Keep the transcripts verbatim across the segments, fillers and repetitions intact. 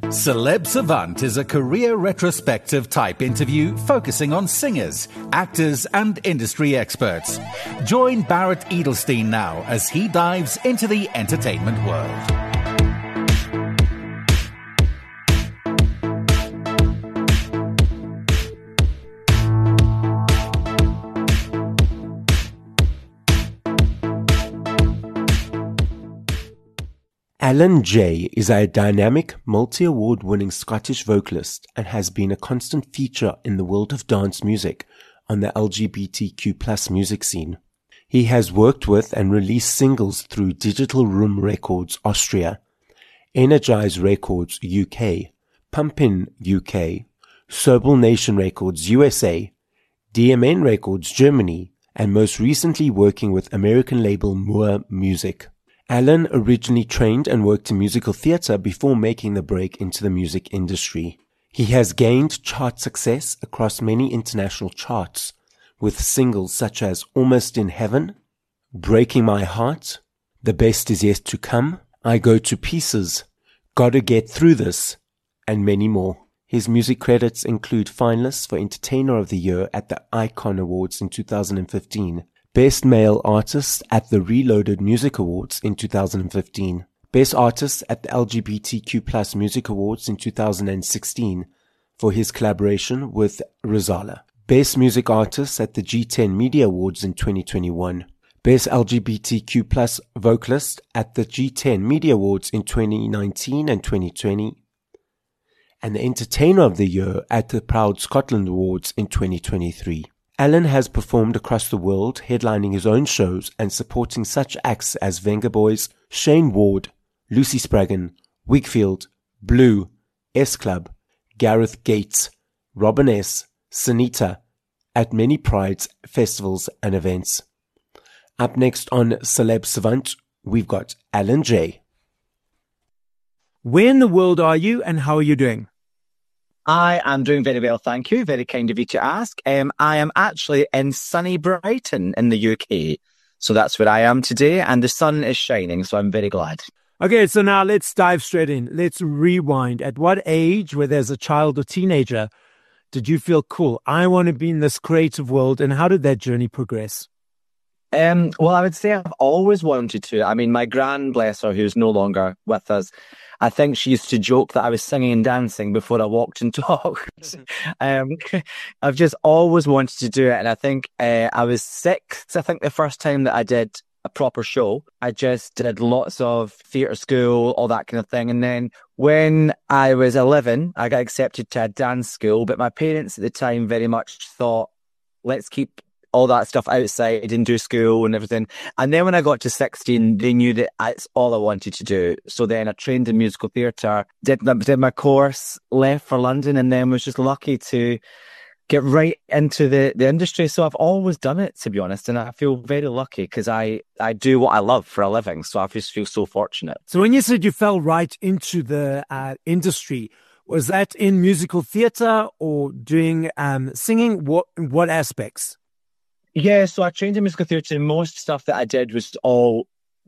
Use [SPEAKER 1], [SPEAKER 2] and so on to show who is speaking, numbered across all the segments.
[SPEAKER 1] Celeb Savant is a career retrospective type interview focusing on singers, actors, and industry experts. Join Barrett Edelstein now as he dives into the entertainment world.
[SPEAKER 2] Alan Jay is a dynamic, multi-award winning Scottish vocalist and has been a constant feature in the world of dance music on the L G B T Q plus music scene. He has worked with and released singles through Digital Room Records Austria, Energize Records U K, Pumpin U K, Sobel Nation Records U S A, D M N Records Germany, and most recently working with American label Moore Music. Alan originally trained and worked in musical theatre before making the break into the music industry. He has gained chart success across many international charts, with singles such as Almost in Heaven, Breaking My Heart, The Best Is Yet to Come, I Go to Pieces, Gotta Get Through This, and many more. His music credits include finalists for Entertainer of the Year at the Icon Awards in two thousand fifteen, Best Male Artist at the Reloaded Music Awards in two thousand fifteen, Best Artist at the L G B T Q plus Music Awards in two thousand sixteen for his collaboration with Rozalla, Best Music Artist at the G ten Media Awards in twenty twenty-one, Best L G B T Q plus Vocalist at the G ten Media Awards in twenty nineteen and twenty twenty, and the Entertainer of the Year at the Proud Scotland Awards in twenty twenty-three. Alan has performed across the world, headlining his own shows and supporting such acts as Venga Boys, Shane Ward, Lucy Spraggan, Wigfield, Blue, S-Club, Gareth Gates, Robin S., Sunita, at many prides, festivals and events. Up next on Celeb Savant, we've got Alan Jay.
[SPEAKER 3] Where in the world are you and how are you doing?
[SPEAKER 4] I am doing very well, thank you. Very kind of you to ask. Um, I am actually in sunny Brighton in the U K. So that's where I am today, and the sun is shining, so I'm very glad.
[SPEAKER 3] Okay, so now let's dive straight in. Let's rewind. At what age, whether as a child or teenager, did you feel, cool, I want to be in this creative world, and how did that journey progress?
[SPEAKER 4] Um, well, I would say I've always wanted to. I mean, my gran, bless her, who's no longer with us, I think she used to joke that I was singing and dancing before I walked and talked. um, I've just always wanted to do it. And I think uh, I was six, I think, the first time that I did a proper show. I just did lots of theatre school, all that kind of thing. And then when I was eleven, I got accepted to a dance school. But my parents at the time very much thought, let's keep all that stuff outside and do school and everything. And then when I got to sixteen, they knew that that's all I wanted to do. So then I trained in musical theatre, did, did my course, left for London, and then was just lucky to get right into the, the industry. So I've always done it, to be honest. And I feel very lucky because I, I do what I love for a living. So I just feel so fortunate.
[SPEAKER 3] So when you said you fell right into the uh, industry, was that in musical theatre or doing um, singing? What what aspects?
[SPEAKER 4] Yeah, so I trained in musical theatre, and most stuff that I did was all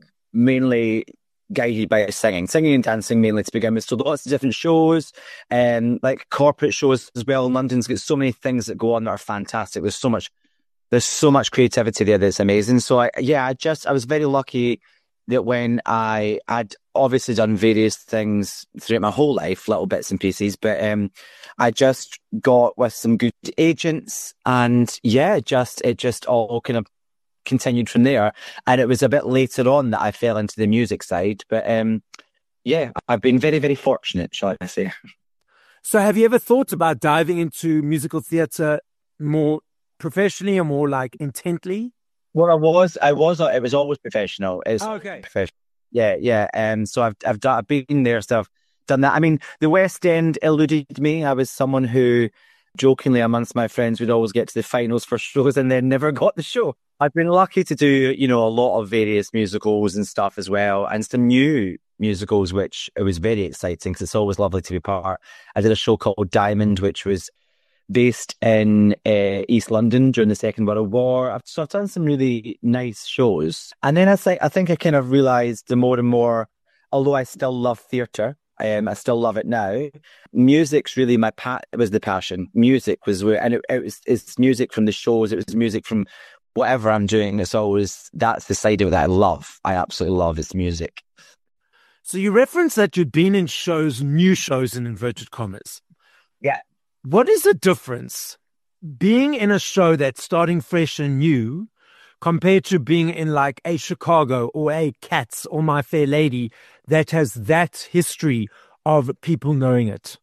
[SPEAKER 4] mainly guided by singing, singing and dancing mainly to begin with. So lots of different shows, and like corporate shows as well. London's got so many things that go on that are fantastic. There's so much, there's so much creativity there that's amazing. So I, yeah, I just, I was very lucky that when I, I'd obviously done various things throughout my whole life, little bits and pieces, but um, I just got with some good agents, and yeah, just it just all kind of continued from there. And it was a bit later on that I fell into the music side, but um, yeah, I've been very, very fortunate, shall I say.
[SPEAKER 3] So have you ever thought about diving into musical theatre more professionally or more like intently?
[SPEAKER 4] Well, I was, I was, it was always professional. It's
[SPEAKER 3] oh, okay.
[SPEAKER 4] Professional. Yeah, yeah. Um, so I've, I've, done, I've been there, so I've done that. I mean, the West End eluded me. I was someone who, jokingly amongst my friends, would always get to the finals for shows and then never got the show. I've been lucky to do, you know, a lot of various musicals and stuff as well, and some new musicals, which it was very exciting because it's always lovely to be part. I did a show called Diamond, which was based in uh, East London during the Second World War. I've, so I've done some really nice shows. And then I think I think I kind of realised the more and more, although I still love theatre, Um, I still love it now. Music's really my pa- it was the passion. Music was where, and it, it was it's music from the shows. It was music from whatever I'm doing. It's always that's the side of it that I love. I absolutely love. It's music.
[SPEAKER 3] So you referenced that you'd been in shows, new shows in inverted commas.
[SPEAKER 4] Yeah.
[SPEAKER 3] What is the difference being in a show that's starting fresh and new compared to being in like a Chicago or a Cats or My Fair Lady that has that history of people knowing it?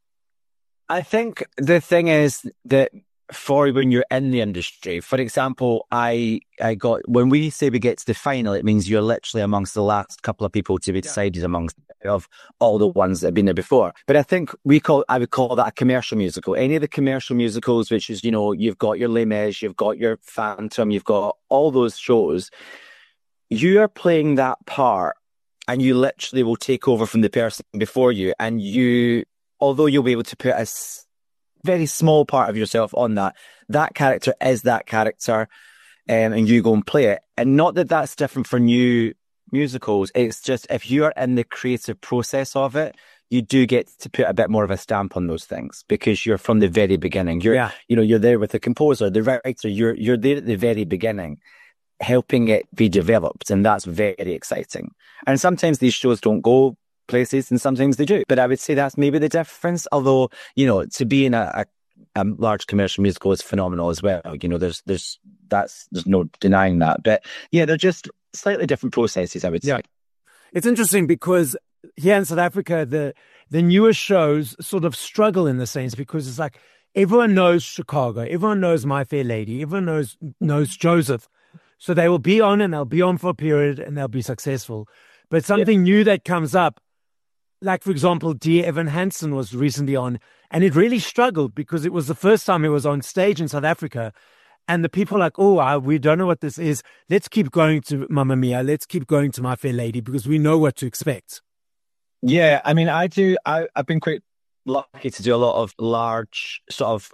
[SPEAKER 4] I think the thing is that for when you're in the industry, for example, I I got, when we say we get to the final, it means you're literally amongst the last couple of people to be decided amongst of all the ones that have been there before. But I think we call, I would call that a commercial musical. Any of the commercial musicals, which is, you know, you've got your Les Mis, you've got your Phantom, you've got all those shows, you are playing that part and you literally will take over from the person before you. And you, although you'll be able to put a very small part of yourself on that, that character is that character, um, and you go and play it. And not that that's different for new musicals. It's just if you are in the creative process of it, you do get to put a bit more of a stamp on those things because you're from the very beginning. You're, yeah. you know, you're there with the composer, the writer. You're you're there at the very beginning, helping it be developed, and that's very exciting. And sometimes these shows don't go places and sometimes they do, but I would say that's maybe the difference. Although, you know, to be in a, a, a large commercial musical is phenomenal as well. You know, there's there's that's there's no denying that. But yeah, they're just slightly different processes, I would say.
[SPEAKER 3] Yeah. It's interesting because here in South Africa, the the newer shows sort of struggle in the sense because it's like everyone knows Chicago, everyone knows My Fair Lady, everyone knows knows Joseph. So they will be on and they'll be on for a period and they'll be successful. But something yeah. new that comes up, like, for example, Dear Evan Hansen was recently on, and it really struggled because it was the first time it was on stage in South Africa. And the people are like, oh, I, we don't know what this is. Let's keep going to Mamma Mia. Let's keep going to My Fair Lady because we know what to expect.
[SPEAKER 4] Yeah, I mean, I do. I, I've been quite lucky to do a lot of large sort of,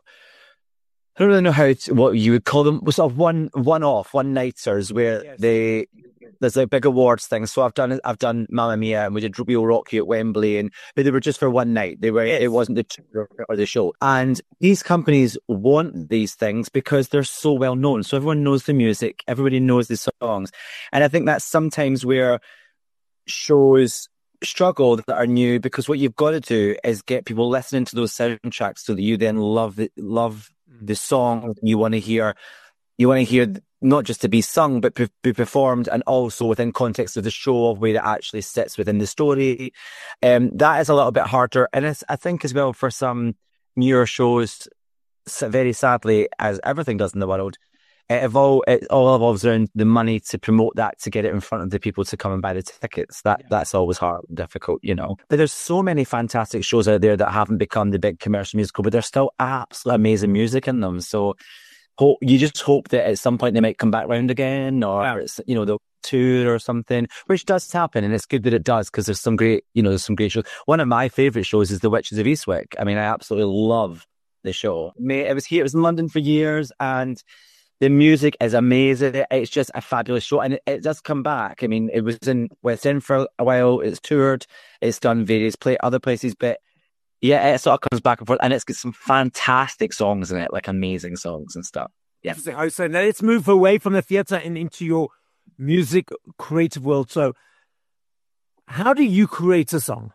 [SPEAKER 4] I don't really know how to, what you would call them, sort of one one off, one nighters where yes. they there's like big awards things. So I've done I've done Mamma Mia, and we did We'll Rock You at Wembley, and but they were just for one night. They were yes. It wasn't the tour or the show. And these companies want these things because they're so well known. So everyone knows the music, everybody knows the songs, and I think that's sometimes where shows struggle that are new, because what you've got to do is get people listening to those soundtracks so that you then love the, love the song you want to hear. You want to hear not just to be sung, but be, be performed, and also within context of the show, of where it actually sits within the story. Um, that is a little bit harder, and it's, I think as well for some newer shows, very sadly, as everything does in the world, it, evol- it all evolves around the money to promote that, to get it in front of the people to come and buy the tickets. That yeah. That's always hard and difficult, you know. But there's so many fantastic shows out there that haven't become the big commercial musical, but there's still absolutely amazing music in them. So hope, you just hope that at some point they might come back round again, or yeah. it's, you know, they'll tour or something, which does happen, and it's good that it does, because there's some great, you know, there's some great shows. One of my favourite shows is The Witches of Eastwick. I mean, I absolutely love the show. It was here, it was in London for years, and the music is amazing. It's just a fabulous show, and it, it does come back. I mean, it was in West End for a while. It's toured. It's done various play other places, but yeah, it sort of comes back and forth, and it's got some fantastic songs in it, like amazing songs and stuff. Yeah.
[SPEAKER 3] So now let's move away from the theatre and into your music creative world. So, how do you create a song?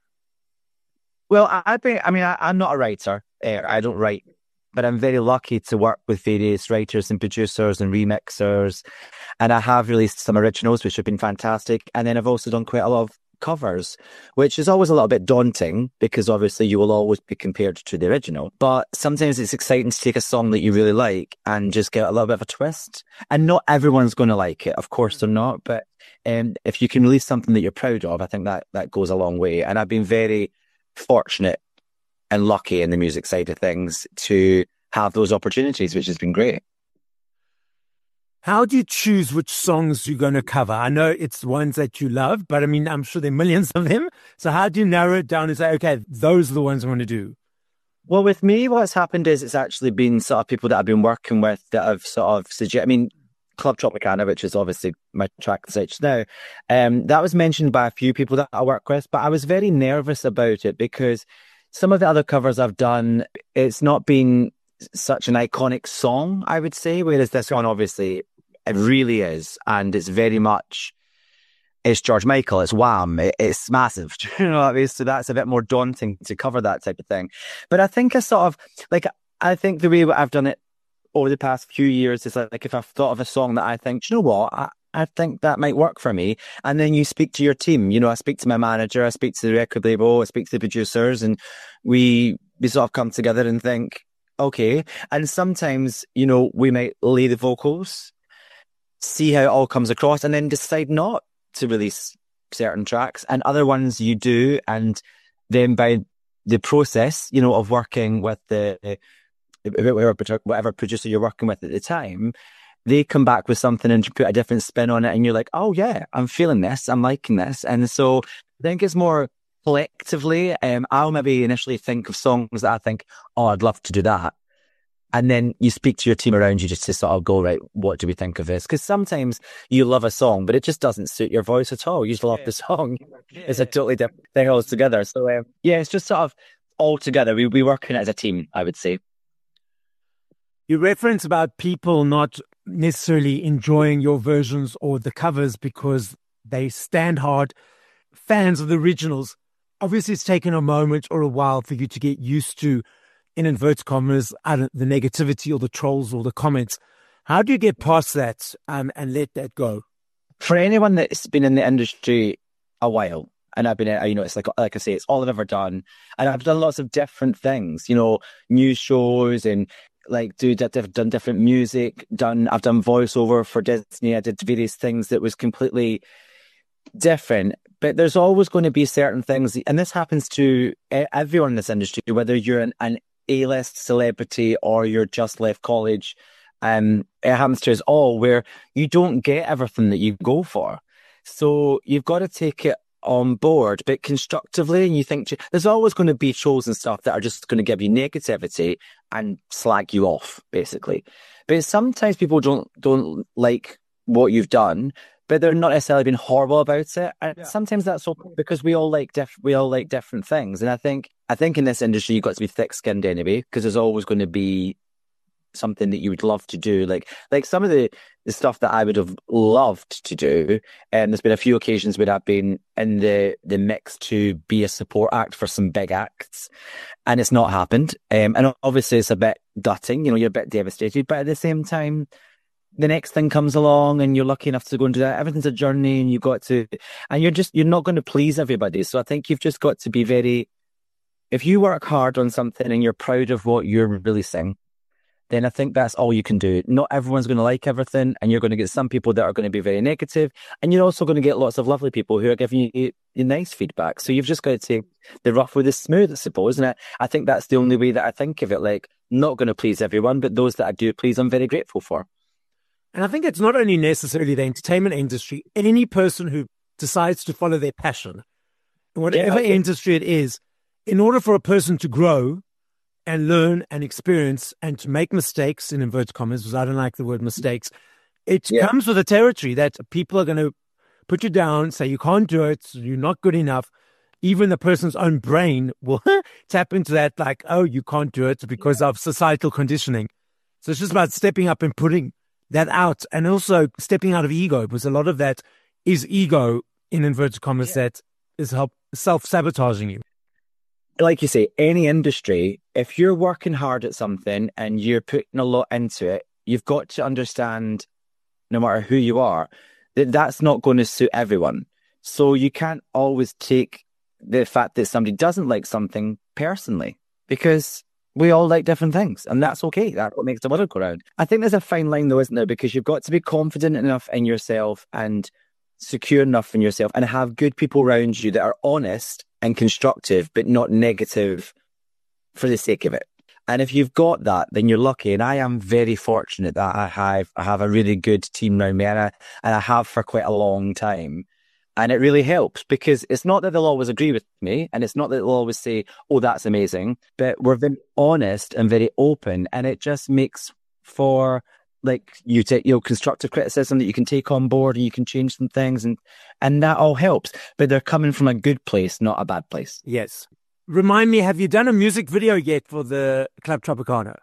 [SPEAKER 4] Well, I, I've been. I mean, I, I'm not a writer. Uh, I don't write. But I'm very lucky to work with various writers and producers and remixers. And I have released some originals, which have been fantastic. And then I've also done quite a lot of covers, which is always a little bit daunting, because obviously you will always be compared to the original. But sometimes it's exciting to take a song that you really like and just get a little bit of a twist. And not everyone's going to like it. Of course they're not. But um, if you can release something that you're proud of, I think that, that goes a long way. And I've been very fortunate and lucky in the music side of things to have those opportunities, which has been great.
[SPEAKER 3] How do you choose which songs you're going to cover? I know it's ones that you love, but I mean, I'm sure there are millions of them. So how do you narrow it down and say, okay, those are the ones I want to do?
[SPEAKER 4] Well, with me, what's happened is it's actually been sort of people that I've been working with that have sort of suggested, I mean, Club Tropicana, which is obviously my track stage now, um, that was mentioned by a few people that I work with, but I was very nervous about it because some of the other covers I've done, it's not been such an iconic song, I would say, whereas this one, obviously, it really is, and it's very much, it's George Michael, it's Wham, it, it's massive, do you know what I mean? So that's a bit more daunting to cover that type of thing. But I think I sort of, like, I think the way I've done it over the past few years is like, like if I've thought of a song that I think, do you know what, I, I think that might work for me. And then you speak to your team. You know, I speak to my manager, I speak to the record label, I speak to the producers, and we, we sort of come together and think, okay. And sometimes, you know, we might lay the vocals, see how it all comes across, and then decide not to release certain tracks. And other ones you do. And then by the process, you know, of working with the, whatever, whatever producer you're working with at the time, they come back with something and put a different spin on it, and you're like, oh yeah, I'm feeling this, I'm liking this. And so I think it's more collectively, um, I'll maybe initially think of songs that I think, oh, I'd love to do that. And then you speak to your team around you just to sort of go, right, what do we think of this? Because sometimes you love a song, but it just doesn't suit your voice at all. You just love yeah. the song. Yeah. It's a totally different thing altogether. So um, yeah, it's just sort of all together. We, we work in it as a team, I would say.
[SPEAKER 3] You reference about people not necessarily enjoying your versions or the covers because they stand hard. Fans of the originals, obviously it's taken a moment or a while for you to get used to, in inverted commas, I don't, the negativity or the trolls or the comments. How do you get past that um, and let that go?
[SPEAKER 4] For anyone that's been in the industry a while, and I've been, you know, it's like, like I say, it's all I've ever done. And I've done lots of different things, you know, news shows and like do I've done different music, done I've done voiceover for Disney. I did various things that was completely different. But there's always going to be certain things, and this happens to everyone in this industry, whether you're an, an A-list celebrity or you're just left college. Um, it happens to us all where you don't get everything that you go for. So you've got to take it on board, but constructively, and you think there's always going to be shows and stuff that are just going to give you negativity and slag you off, basically. But sometimes people don't don't like what you've done, but they're not necessarily being horrible about it. And yeah. sometimes that's okay because we all like diff- we all like different things. And I think I think in this industry you've got to be thick-skinned anyway, because there's always going to be something that you would love to do. Like like some of the, the stuff that I would have loved to do, and there's been a few occasions where I've been in the, the mix to be a support act for some big acts, and it's not happened. Um, and obviously it's a bit gutting, you know, you're a bit devastated, but at the same time, the next thing comes along and you're lucky enough to go and do that. Everything's a journey, and you've got to, and you're just, you're not going to please everybody. So I think you've just got to be very, if you work hard on something and you're proud of what you're releasing, then I think that's all you can do. Not everyone's going to like everything, and you're going to get some people that are going to be very negative, and you're also going to get lots of lovely people who are giving you, you nice feedback. So you've just got to take the rough with the smooth, I suppose. And I, I think that's the only way that I think of it. Like, not going to please everyone, but those that I do please, I'm very grateful for.
[SPEAKER 3] And I think it's not only necessarily the entertainment industry, any person who decides to follow their passion, in whatever yeah, okay. industry it is, in order for a person to grow and learn and experience and to make mistakes, in inverted commas, because I don't like the word mistakes, it yeah. comes with a territory that people are going to put you down, say you can't do it, you're not good enough. Even the person's own brain will tap into that, like, oh, you can't do it because yeah. of societal conditioning. So it's just about stepping up and putting that out, and also stepping out of ego, because a lot of that is ego, in inverted commas, yeah. that is help self-sabotaging you.
[SPEAKER 4] Like you say, any industry, if you're working hard at something and you're putting a lot into it, you've got to understand, no matter who you are, that that's not going to suit everyone. So you can't always take the fact that somebody doesn't like something personally, because we all like different things, and that's okay. That's what makes the world go round. I think there's a fine line though, isn't there? Because you've got to be confident enough in yourself and secure enough in yourself, and have good people around you that are honest and constructive, but not negative for the sake of it. And if you've got that, then you're lucky. And I am very fortunate that I have I have a really good team around me, and I, and I have for quite a long time. And it really helps, because it's not that they'll always agree with me, and it's not that they'll always say, oh, that's amazing, but we're very honest and very open, and it just makes for like you take, you know, constructive criticism that you can take on board and you can change some things, and and that all helps. But they're coming from a good place, not a bad place.
[SPEAKER 3] Yes. Remind me, have you done a music video yet for the Club Tropicana?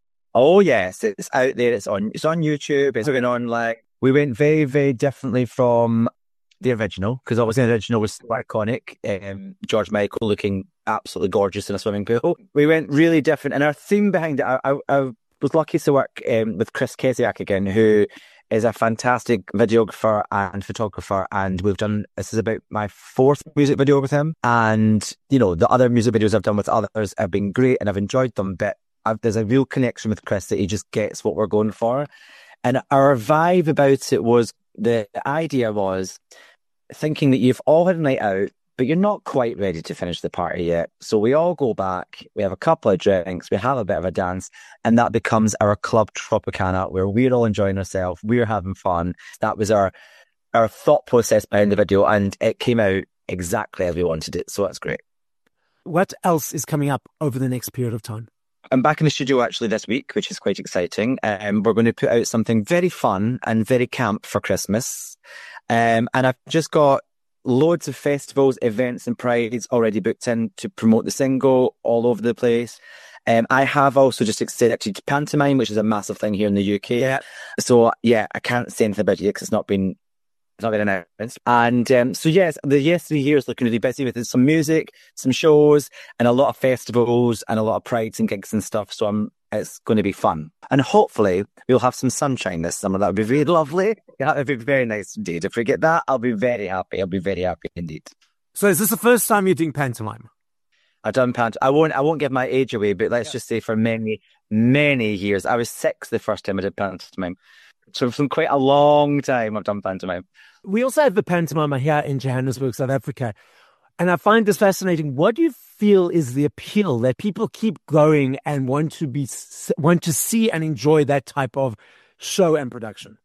[SPEAKER 4] Oh yes, it's out there. It's on. It's on YouTube. It's going on. Like, we went very, very differently from the original, because obviously the original was so iconic. Um, George Michael looking absolutely gorgeous in a swimming pool. We went really different, and our theme behind it, I, I, I was lucky to work um, with Chris Kesiak again, who is a fantastic videographer and photographer, and we've done, this is about my fourth music video with him, and you know, the other music videos I've done with others have been great and I've enjoyed them, but I've, there's a real connection with Chris that he just gets what we're going for. And our vibe about it was, the idea was thinking that you've all had a night out, but you're not quite ready to finish the party yet. So we all go back, we have a couple of drinks, we have a bit of a dance, and that becomes our Club Tropicana, where we're all enjoying ourselves, we're having fun. That was our our thought process behind the video, and it came out exactly as we wanted it. So that's great.
[SPEAKER 3] What else is coming up over the next period of time?
[SPEAKER 4] I'm back in the studio actually this week, which is quite exciting. Um, we're going to put out something very fun and very camp for Christmas. Um, and I've just got loads of festivals, events and prides already booked in to promote the single all over the place. Um, I have also just accepted pantomime, which is a massive thing here in the U K.
[SPEAKER 3] Yeah.
[SPEAKER 4] So yeah, I can't say anything about it because it's not been it's not been announced. And um, so yes, the yesterday here is looking really busy with some music, some shows, and a lot of festivals and a lot of prides and gigs and stuff. So I'm it's going to be fun. And hopefully we'll have some sunshine this summer. That would be very lovely. Yeah, that would be very nice indeed. If we get that, I'll be very happy. I'll be very happy indeed.
[SPEAKER 3] So is this the first time you're doing pantomime?
[SPEAKER 4] I've done pantomime. I won't, I won't give my age away, but let's yeah. just say for many, many years. I was six the first time I did pantomime. So from quite a long time I've done pantomime.
[SPEAKER 3] We also have the pantomime here in Johannesburg, South Africa. And I find this fascinating. What do you feel is the appeal that people keep going and want to be want to see and enjoy that type of show and production?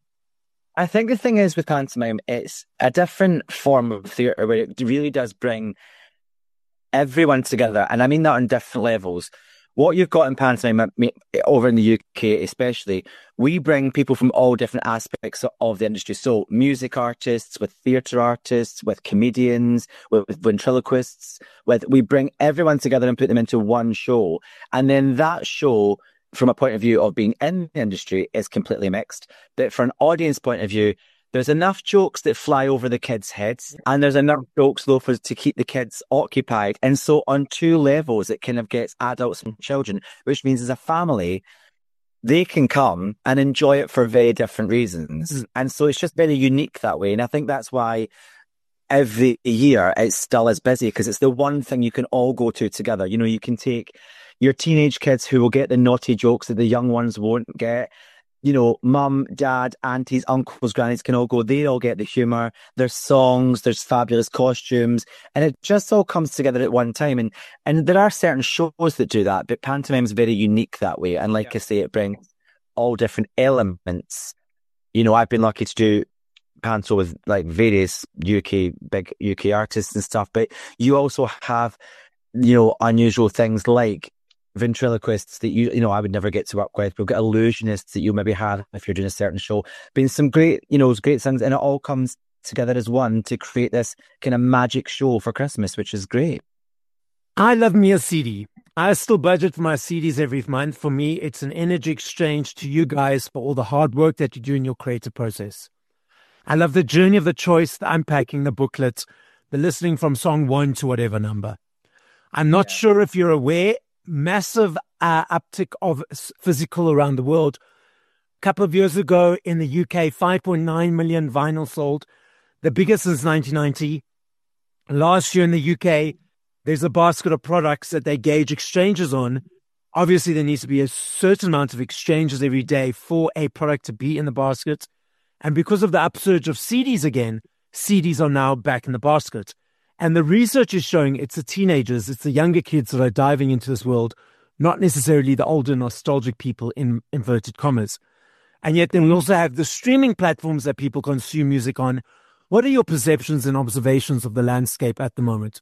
[SPEAKER 4] I think the thing is with pantomime, it's a different form of theatre where it really does bring everyone together. And I mean that on different levels. What you've got in pantomime over in the U K especially, we bring people from all different aspects of the industry. So music artists, with theatre artists, with comedians, with, with ventriloquists, with we bring everyone together and put them into one show. And then that show, from a point of view of being in the industry, is completely mixed. But from an audience point of view, there's enough jokes that fly over the kids' heads, and there's enough jokes, though, for to keep the kids occupied. And so on two levels, it kind of gets adults and children, which means as a family, they can come and enjoy it for very different reasons. Mm. And so it's just very unique that way. And I think that's why every year it's still as busy, because it's the one thing you can all go to together. You know, you can take your teenage kids who will get the naughty jokes that the young ones won't get. You know, mum, dad, aunties, uncles, grannies can all go. They all get the humour. There's songs, there's fabulous costumes, and it just all comes together at one time. And and there are certain shows that do that, but pantomime's very unique that way. And like yeah. I say, it brings all different elements. You know, I've been lucky to do panto with like various U K, big U K artists and stuff, but you also have, you know, unusual things like ventriloquists that you you know I would never get to work with. We've got illusionists that you maybe have if you're doing a certain show. Been some great, you know, great things, and it all comes together as one to create this kind of magic show for Christmas, which is great.
[SPEAKER 3] I love me a C D. I still budget for my C Ds every month. For me, it's an energy exchange to you guys for all the hard work that you do in your creative process. I love the journey of the choice, the unpacking, the booklet, the listening from song one to whatever number. I'm not yeah. sure if you're aware, massive uh, uptick of physical around the world. A couple of years ago in the U K, five point nine million vinyl sold, the biggest since nineteen ninety. Last year in the U K, there's a basket of products that they gauge exchanges on. Obviously, there needs to be a certain amount of exchanges every day for a product to be in the basket. And because of the upsurge of C Ds again, C Ds are now back in the basket. And the research is showing it's the teenagers, it's the younger kids that are diving into this world, not necessarily the older nostalgic people in inverted commas. And yet then we also have the streaming platforms that people consume music on. What are your perceptions and observations of the landscape at the moment?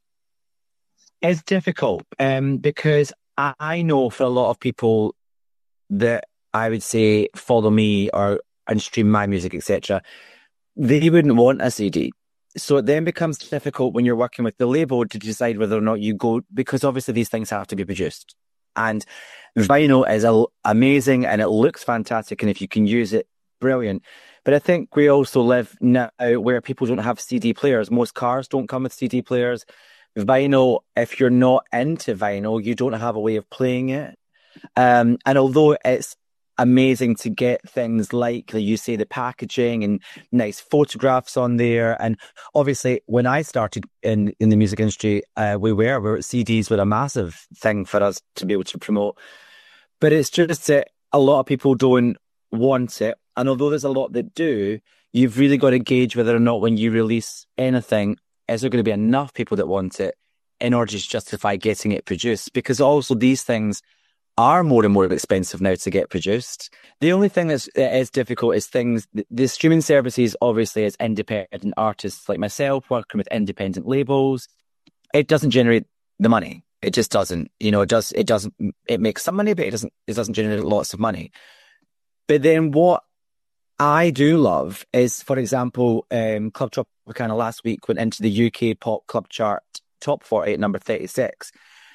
[SPEAKER 4] It's difficult um, because I know for a lot of people that I would say follow me or and stream my music, et cetera, they wouldn't want a C D. So it then becomes difficult when you're working with the label to decide whether or not you go, because obviously these things have to be produced. And vinyl is a, amazing and it looks fantastic. And if you can use it, brilliant. But I think we also live now where people don't have C D players. Most cars don't come with C D players. Vinyl, if you're not into vinyl, you don't have a way of playing it. Um, and although it's amazing to get things like, like you say, the packaging and nice photographs on there. And obviously, when I started in, in the music industry, uh, we were, we were C Ds were a massive thing for us to be able to promote. But it's just that a lot of people don't want it. And although there's a lot that do, you've really got to gauge whether or not when you release anything, is there going to be enough people that want it in order to justify getting it produced? Because also these things are more and more expensive now to get produced. The only thing that's that is difficult is things, the streaming services, obviously, as independent artists like myself, working with independent labels, it doesn't generate the money. It just doesn't. You know, it does, it doesn't, it makes some money, but it doesn't, it doesn't generate lots of money. But then what I do love is, for example, um, Club Tropicana last week went into the U K pop club chart top forty at number thirty-six.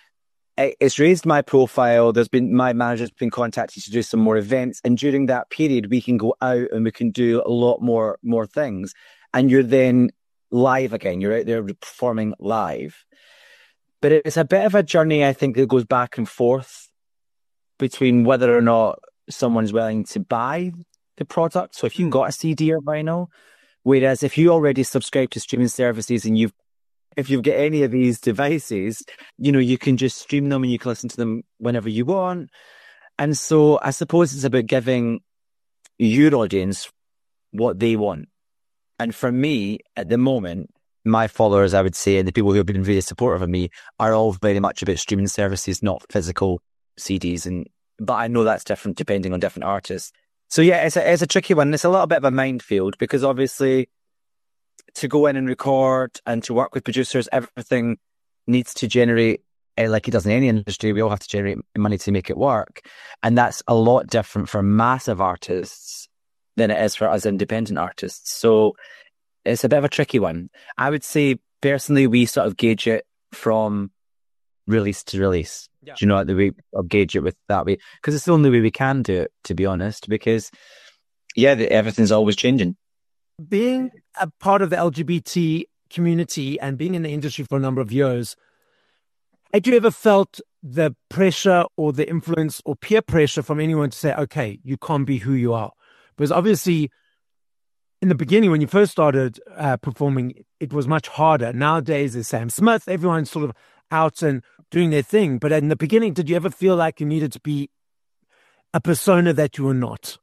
[SPEAKER 4] It's raised my profile. There's been, my manager's been contacted to do some more events. And during that period, we can go out and we can do a lot more, more things. And you're then live again. You're out there performing live. But it's a bit of a journey, I think, that goes back and forth between whether or not someone's willing to buy the product. So if you've got a C D or vinyl, whereas if you already subscribe to streaming services and you've If you've got any of these devices, you know, you can just stream them and you can listen to them whenever you want. And so I suppose it's about giving your audience what they want. And for me, at the moment, my followers, I would say, and the people who have been really supportive of me are all very much about streaming services, not physical C Ds. And but I know that's different depending on different artists. So yeah, it's a, it's a tricky one. It's a little bit of a minefield because obviously, to go in and record and to work with producers, everything needs to generate, uh, like it does in any industry, we all have to generate money to make it work. And that's a lot different for massive artists than it is for us independent artists. So it's a bit of a tricky one. I would say, personally, we sort of gauge it from release to release. Yeah. Do you know what the way of gauge it with that way? Because it's the only way we can do it, to be honest, because, yeah, the, everything's always changing.
[SPEAKER 3] Being a part of the L G B T community and being in the industry for a number of years, had you ever felt the pressure or the influence or peer pressure from anyone to say, okay, you can't be who you are? Because obviously, in the beginning, when you first started uh, performing, it was much harder. Nowadays, there's Sam Smith, everyone's sort of out and doing their thing. But in the beginning, did you ever feel like you needed to be a persona that you were not?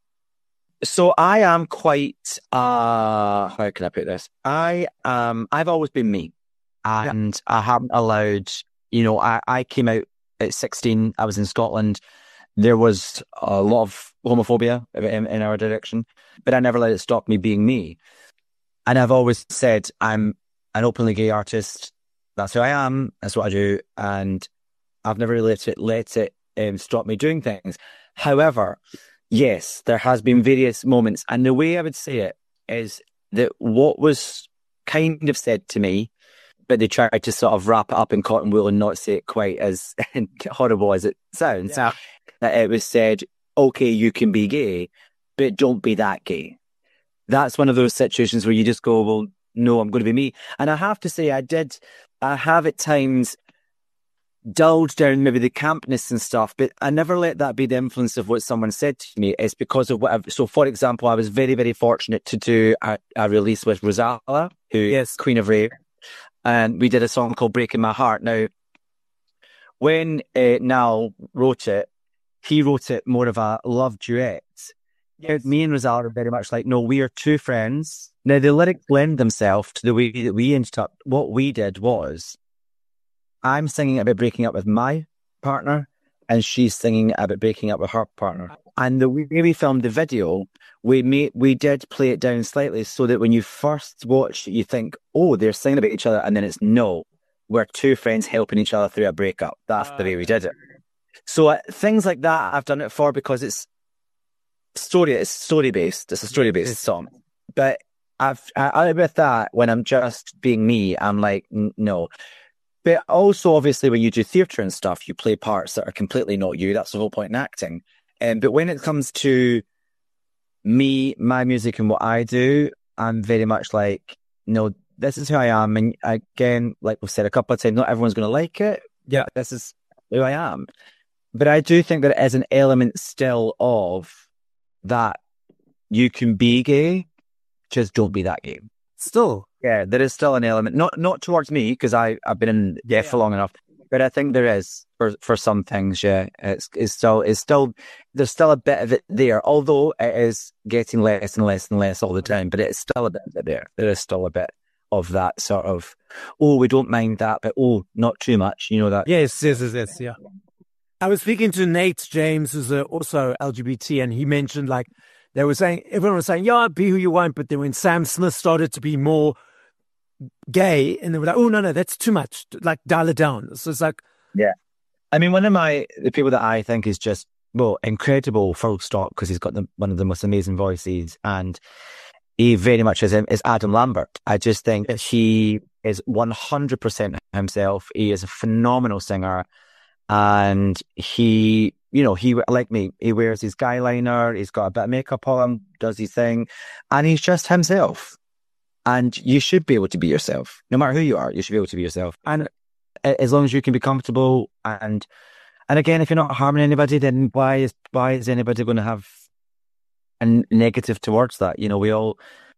[SPEAKER 4] So I am quite, uh, how can I put this? I um, I've always been me, and yeah. I haven't allowed, you know, I, I came out at sixteen, I was in Scotland. There was a lot of homophobia in, in our direction, but I never let it stop me being me. And I've always said, I'm an openly gay artist. That's who I am. That's what I do. And I've never really let it, let it um, stop me doing things. However, yes, there has been various moments. And the way I would say it is that what was kind of said to me, but they tried to sort of wrap it up in cotton wool and not say it quite as horrible as it sounds. Yeah. That it was said, okay, you can be gay, but don't be that gay. That's one of those situations where you just go, well, no, I'm going to be me. And I have to say, I did, I have at times dulled down maybe the campness and stuff, but I never let that be the influence of what someone said to me. It's because of whatever. So, for example, I was very, very fortunate to do a, a release with Rozalla, who is Queen of Rave, and we did a song called Breaking My Heart. Now, when uh, Niall wrote it, he wrote it more of a love duet. Yes. Me and Rozalla are very much like, no, we are two friends. Now, the lyrics lend themselves to the way that we ended up. What we did was, I'm singing about breaking up with my partner, and she's singing about breaking up with her partner. And the way we filmed the video, we made, we did play it down slightly so that when you first watch it, you think, oh, they're singing about each other. And then it's, no, we're two friends helping each other through a breakup. That's uh, the way we did it. So uh, things like that I've done it for because it's story. It's story based. It's a story based song. But I've I, I with that when I'm just being me, I'm like n- no. But also, obviously, when you do theatre and stuff, you play parts that are completely not you. That's the whole point in acting. Um, but when it comes to me, my music, and what I do, I'm very much like, no, this is who I am. And again, like we've said a couple of times, not everyone's going to like it. Yeah, this is who I am. But I do think there is an element still of that you can be gay, just don't be that gay.
[SPEAKER 3] Still.
[SPEAKER 4] Yeah, there is still an element, not not towards me, because I I've been in yeah, yeah for long enough, but I think there is for for some things. Yeah, it's it's still it's still there's still a bit of it there, although it is getting less and less and less all the time. But it's still a bit of it there. There is still a bit of that sort of, oh, we don't mind that, but oh, not too much. You know that?
[SPEAKER 3] Yes, yes, yes, yes. Yeah. I was speaking to Nate James, who's uh, also L G B T, and he mentioned like they were saying everyone was saying, yeah, be who you want, but then when Sam Smith started to be more gay, and they were like, oh no no that's too much, like dial it down. So it's like,
[SPEAKER 4] yeah, I mean, one of my the people that I think is just well incredible full stop, because he's got the, one of the most amazing voices, and he very much is, is Adam Lambert. I just think that he is one hundred percent himself. He is a phenomenal singer, and he you know he like me, he wears his guy liner, he's got a bit of makeup on, does his thing, and he's just himself. And you should be able to be yourself. No matter who you are, you should be able to be yourself. And as long as you can be comfortable, and and again, if you're not harming anybody, then why is why is anybody going to have a negative towards that? You know, we all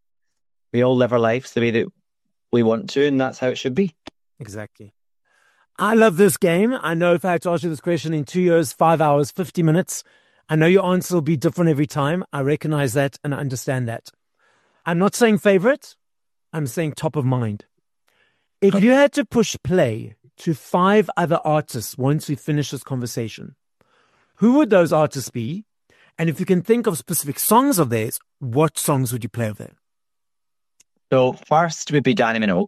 [SPEAKER 4] we all live our lives the way that we want to, and that's how it should be.
[SPEAKER 3] Exactly. I love this game. I know if I had to ask you this question in two years, five hours, fifty minutes, I know your answer will be different every time. I recognize that and I understand that. I'm not saying favorite. I'm saying top of mind. If you had to push play to five other artists once we finish this conversation, who would those artists be? And if you can think of specific songs of theirs, what songs would you play of them?
[SPEAKER 4] So first would be Dannii Minogue.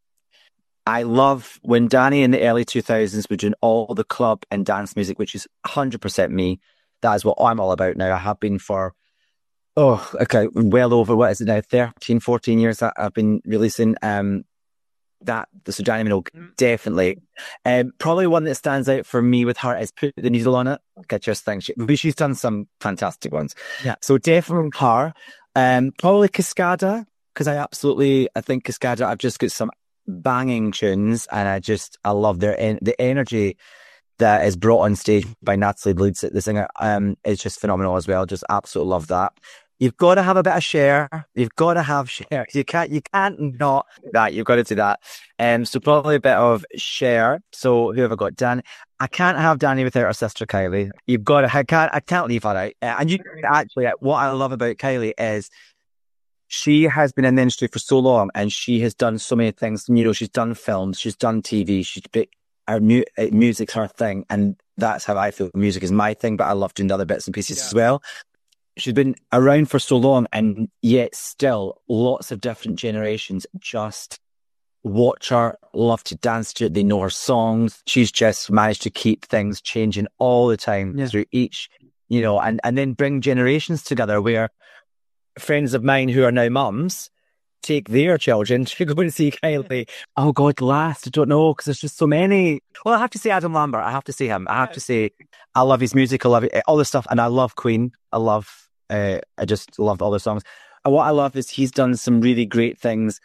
[SPEAKER 4] I love when Dannii in the early two thousands was doing all the club and dance music, which is one hundred percent me. That is what I'm all about now. I have been for Oh, okay. Well over, what is it now? thirteen, fourteen years that I've been releasing um, that. So Dannii Minogue, definitely. Um, probably one that stands out for me with her is Put the Needle on It. I just think she, she's done some fantastic ones.
[SPEAKER 3] Yeah.
[SPEAKER 4] So definitely her. Um, probably Cascada, because I absolutely, I think Cascada, I've just got some banging tunes, and I just, I love their, en- the energy that is brought on stage by Natalie, the lead, the singer, um, is just phenomenal as well. Just absolutely love that. You've got to have a bit of Cher. You've got to have Cher. You can't, you can't not that. You've got to do that. Um, so probably a bit of Cher. So who have I got? Dan. I can't have Dannii without her sister Kylie. You've got to. I can't. I can't leave her out. Uh, and you actually, what I love about Kylie is she has been in the industry for so long, and she has done so many things. You know, she's done films, she's done T V, she's been, her mu- music's her thing, and that's how I feel. Music is my thing, but I love doing the other bits and pieces yeah. as well. She's been around for so long, and yet still lots of different generations just watch her, love to dance to it. They know her songs. She's just managed to keep things changing all the time yeah. through each, you know, and, and then bring generations together where friends of mine who are now mums take their children to go and see Kylie. Oh God, last, I don't know, because there's just so many. Well, I have to say Adam Lambert. I have to say him. I have to say I love his music. I love it, all this stuff. And I love Queen. I love, uh, I just love all the songs. And what I love is he's done some really great things,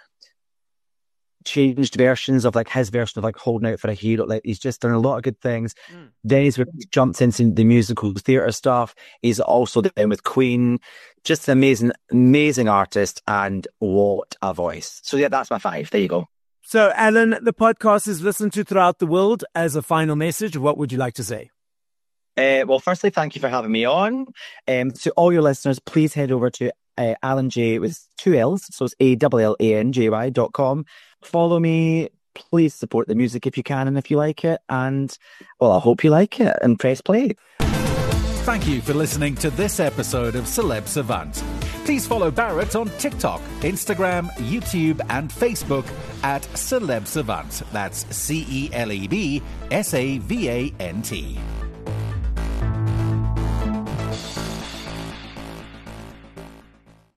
[SPEAKER 4] changed versions of like his version of like Holding Out for a Hero. Like he's just done a lot of good things. Mm. Then he's jumped into the musical theatre stuff. He's also done with Queen. Just an amazing, amazing artist, and what a voice. So yeah, that's my five. There you go.
[SPEAKER 3] So Alan, the podcast is listened to throughout the world. As a final message, what would you like to say?
[SPEAKER 4] Uh, well, firstly, thank you for having me on. Um, to all your listeners, please head over to uh, Alan J with two L's. So it's A L L A N J Y dot com. Follow me. Please support the music if you can and if you like it. And well, I hope you like it, and press play.
[SPEAKER 1] Thank you for listening to this episode of Celeb Savant. Please follow Barrett on TikTok, Instagram, YouTube and Facebook at Celeb Savant. That's C E L E B S A V A N T.